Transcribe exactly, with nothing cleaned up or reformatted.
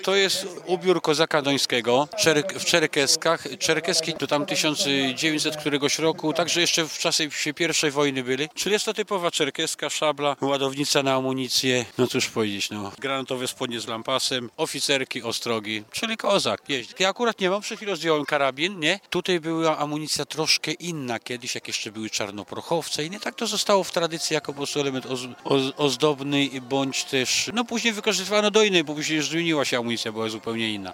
To jest ubiór kozaka dońskiego Czer- w Czerkeskach. Czerkeski to tam tysiąc dziewięćset któregoś roku, także jeszcze w czasie pierwszej wojny byli. Czyli jest to typowa czerkeska, szabla, ładownica na amunicję, no cóż powiedzieć, no. Granatowe spodnie z lampasem, oficerki, ostrogi, czyli kozak, jeździ. Ja akurat nie mam, przed chwilą zdjąłem karabin, nie? Tutaj była amunicja troszkę inna kiedyś, jak jeszcze były czarnoprochowce i nie tak to zostało w tradycji jako po prostu element oz- oz- ozdobny, bądź też, no później wykorzystywano do innej, bo później już zmieniła się amunicja, była zupełnie inna.